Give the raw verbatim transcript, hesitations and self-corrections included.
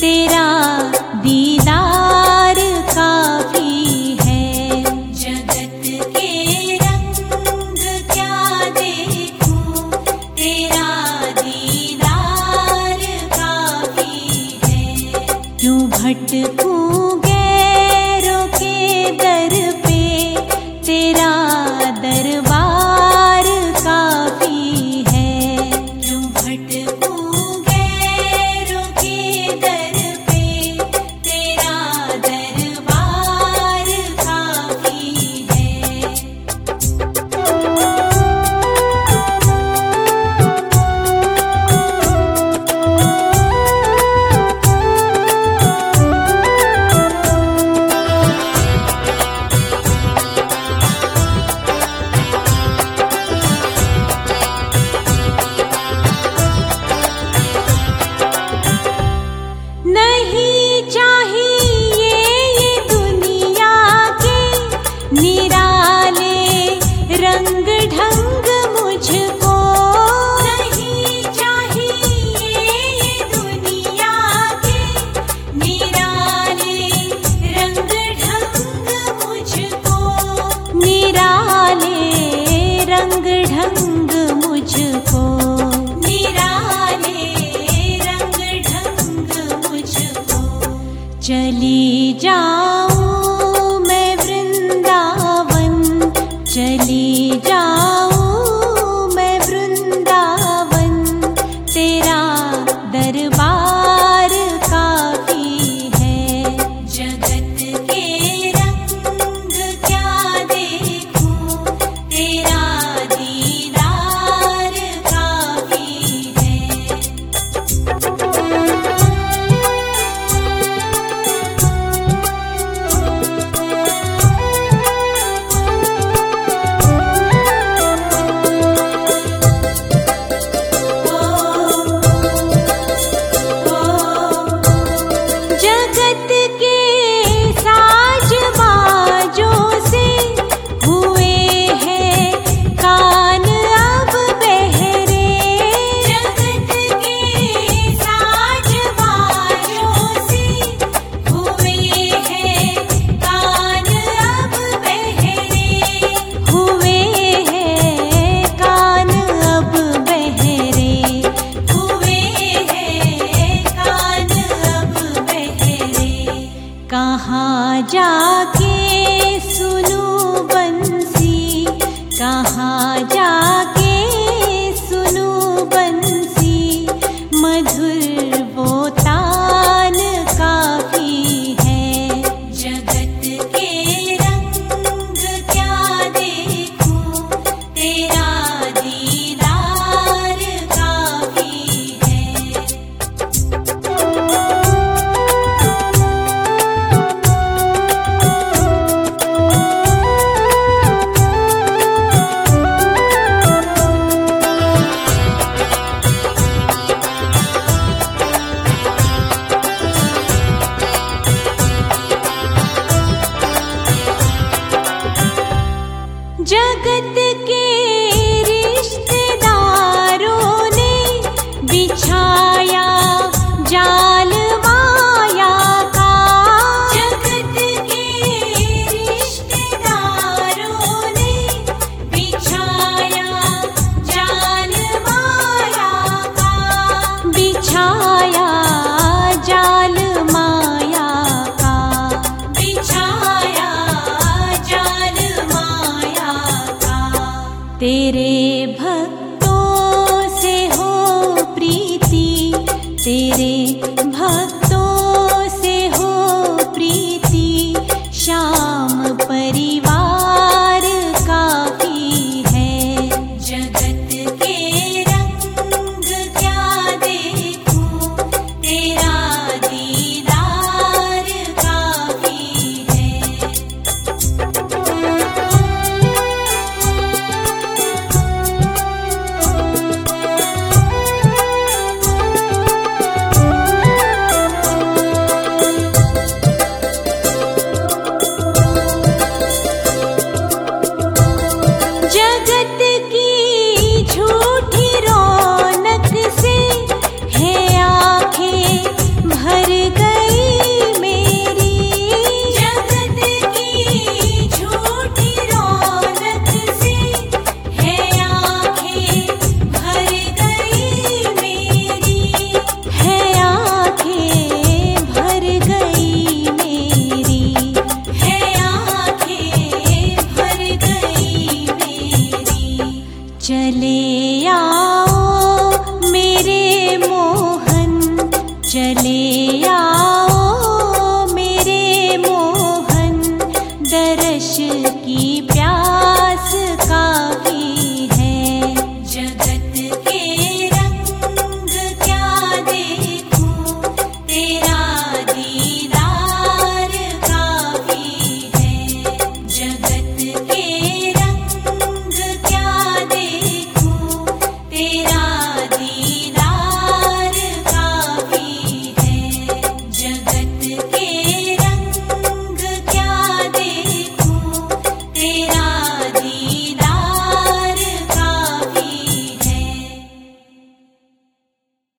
तेरा दीदार काफी है। जगत के रंग क्या देखूं, तेरा दीदार काफी है। क्यों भटकूं गैरों के दर पे, तेरा दरबार काफी है। क्यों भटकूं गैरों के दर पे, तेरा दरबार काफी है। नहीं चाहिए ये दुनिया के निराले रंग ढंग मुझको। नहीं चाहिए ये दुनिया के निराले रंग ढंग मुझको। निराले रंग ढंग मुझको। निराले रंग ढंग मुझको। चली जाऊं मैं वृंदावन, चली जाऊं मैं वृंदावन, तेरा दरबार काफी है। जगत के रंग क्या देखूं, तेरा दीदार काफी है। जगत के साज बाजों से हुए हैं कान अब बहरे। जगत के साज बाजों से हुए हैं कान अब बहरे। हुए हैं कान अब बहरे। हुए हैं कान अब बहरे। कहाँ जाके सुनूं बंसी, कहाँ जाके सुनूं बंसी, मधुर वो तान काफी है। जगत के रंग क्या देखूं, तेरा दीदार काफी है। जगत के रिश्तेदारों ने बिछाया जाल माया का। जगत के रिश्तेदारों ने बिछाया जाल माया का। बिछाया जाल माया का। बिछाया जाल माया का। तेरे भक्त